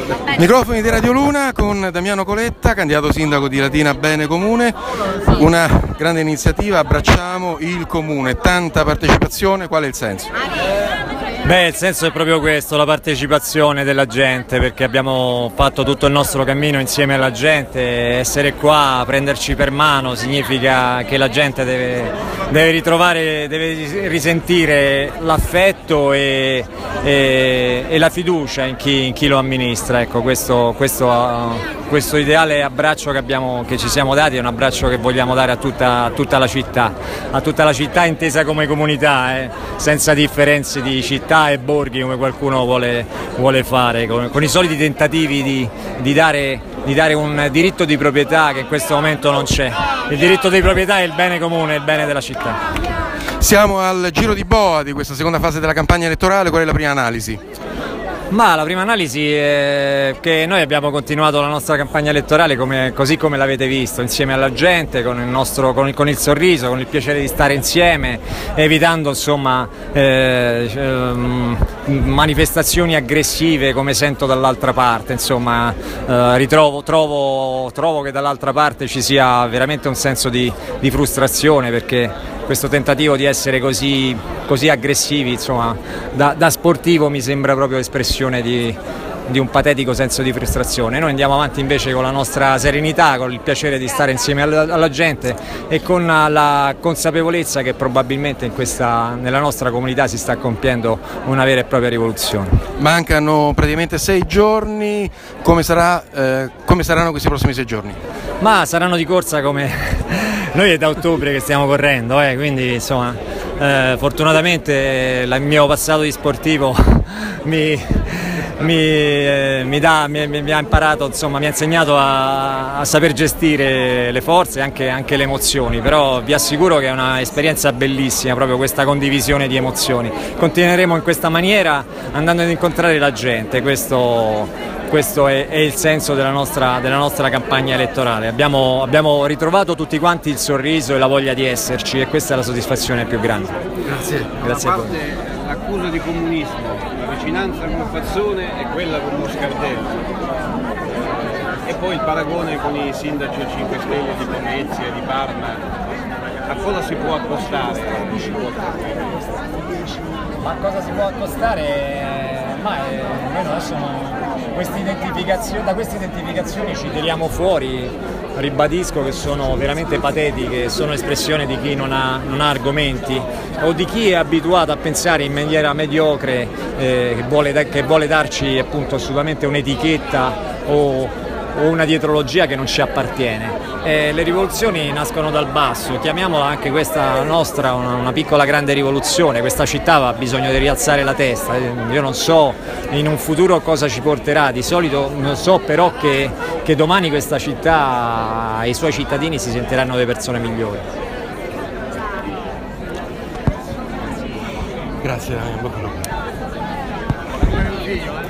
Microfoni di Radio Luna con Damiano Coletta, candidato sindaco di Latina Bene Comune. Una grande iniziativa, abbracciamo il comune, tanta partecipazione, qual è il senso? Beh, il senso è proprio questo, la partecipazione della gente, perché abbiamo fatto tutto il nostro cammino insieme alla gente. Essere qua, prenderci per mano, significa che la gente deve ritrovare, deve risentire l'affetto e la fiducia in chi lo amministra. Ecco, questo ideale abbraccio che ci siamo dati è un abbraccio che vogliamo dare a tutta la città intesa come comunità, senza differenze di città e borghi come qualcuno vuole fare, con i soliti tentativi di dare un diritto di proprietà che in questo momento non c'è. Il diritto di proprietà è il bene comune, il bene della città. Siamo al giro di boa di questa seconda fase della campagna elettorale, qual è la prima analisi? Ma la prima analisi è che noi abbiamo continuato la nostra campagna elettorale così come l'avete visto, insieme alla gente, con il sorriso, con il piacere di stare insieme, evitando manifestazioni aggressive come sento dall'altra parte. Trovo che dall'altra parte ci sia veramente un senso di frustrazione, perché questo tentativo di essere così aggressivi, da sportivo mi sembra proprio espressione di un patetico senso di frustrazione. Noi andiamo avanti invece con la nostra serenità, con il piacere di stare insieme alla gente e con la consapevolezza che probabilmente nella nostra comunità si sta compiendo una vera e propria rivoluzione. Mancano praticamente 6 giorni, come saranno questi prossimi 6 giorni? Ma saranno di corsa come... Noi è da ottobre che stiamo correndo, quindi fortunatamente il mio passato di sportivo mi ha imparato, mi ha insegnato a saper gestire le forze e anche le emozioni, però vi assicuro che è un'esperienza bellissima proprio questa condivisione di emozioni. Continueremo in questa maniera andando ad incontrare la gente, questo è il senso della nostra campagna elettorale. Abbiamo ritrovato tutti quanti il sorriso e la voglia di esserci, e questa è la soddisfazione più grande. Grazie a voi. L'accusa di comunismo, la vicinanza con Fazzone e quella con Moscardelli, e poi il paragone con i sindaci a 5 Stelle di Venezia e di Parma, a cosa si può accostare? Ma cosa si può accostare? Noi adesso da queste identificazioni ci tiriamo fuori, ribadisco che sono veramente patetiche, sono espressione di chi non ha argomenti o di chi è abituato a pensare in maniera mediocre, che vuole darci appunto assolutamente un'etichetta o una dietrologia che non ci appartiene. Le rivoluzioni nascono dal basso, chiamiamola anche questa nostra una piccola grande rivoluzione. Questa città ha bisogno di rialzare la testa. Io non so in un futuro cosa ci porterà, di solito non so però che domani questa città e i suoi cittadini si sentiranno delle persone migliori. Grazie, bocca al lupo.